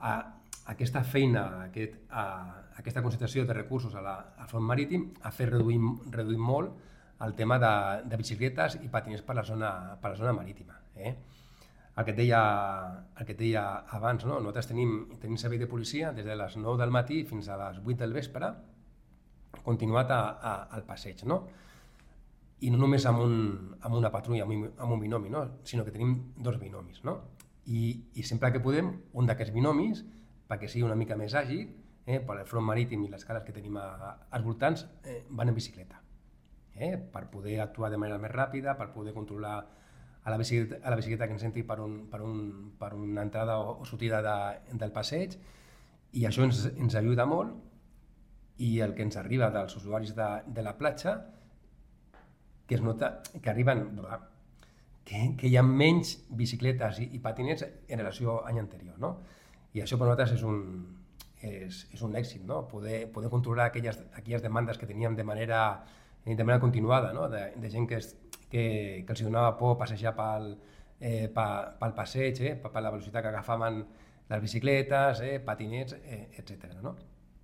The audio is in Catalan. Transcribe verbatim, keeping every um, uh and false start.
a, aquesta feina, aquest, a, aquesta concentració de recursos a la, al front marítim ha fet reduir, reduir molt el tema de, de bicicletes i patinets per la zona, per la zona marítima. Eh? El que et deia, el que et deia abans, no? Nosaltres tenim, tenim servei de policia des de les nou del matí fins a les vuit del vespre, continuat a, a, al passeig, no? I no només amb, un, amb una patrulla, amb un, amb un binomi, no? Sinó que tenim dos binomis, no? I, i sempre que podem, un d'aquests binomis, perquè sigui una mica més àgil, eh, per el front marítim i les cales que tenim a, a, als voltants, eh, van en bicicleta, eh, per poder actuar de manera més ràpida, per poder controlar a la bicicleta, a la bicicleta que ens entri per, un, per, un, per una entrada o, o sortida de, del passeig, i això ens, ens ajuda molt. I el que ens arriba dels usuaris de, de la platja, que es nota que arriben, que, que hi ha menys bicicletes i, i patinets en relació a l'any anterior, no? I això per nosaltres és un, és, és un èxit, no? Poder, poder controlar aquelles, aquelles demandes que teníem de manera, de manera continuada, no? de, de gent que, es, que, que els donava por passejar pel, eh, pel passeig, eh, per la velocitat que agafaven les bicicletes, eh, patinets, eh, etcètera. No?